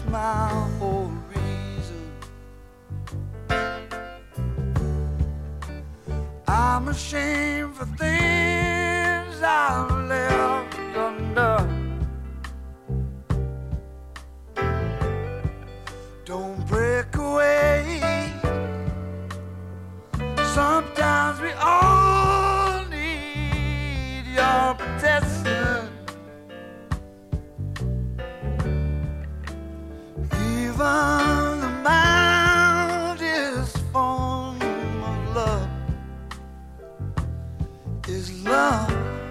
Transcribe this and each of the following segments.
my whole reason. I'm ashamed for things I've left undone. Don't break away. Sometimes we all need your protection. Even the mildest form of love is love.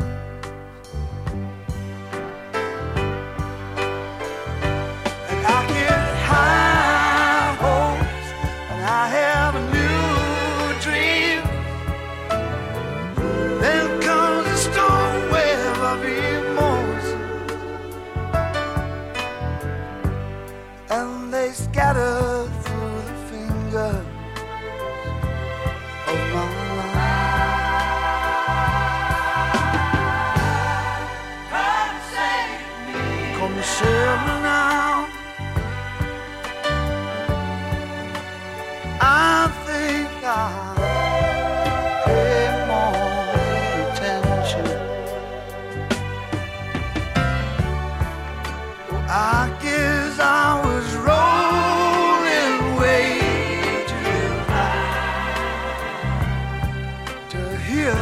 And I get high hopes, and I have a new dream. Then comes a storm wave of emotion, and they scatter through the fingers of my life. Come save me. Come save me now. I think I pay more attention. Well, I guess I was rolling way too high to hear.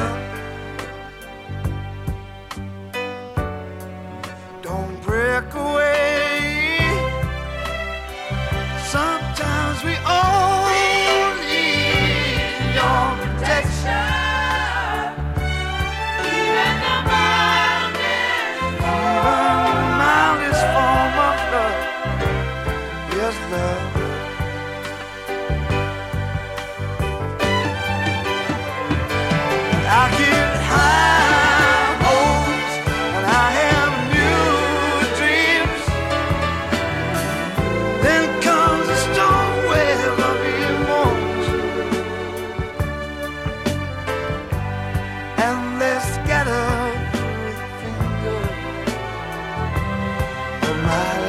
Don't break away. Sometimes we all need your protection. Even the mildest form of love is love. I get high hopes, and I have new dreams. Then comes a storm wave of emotion, and they scatter through the fingers of my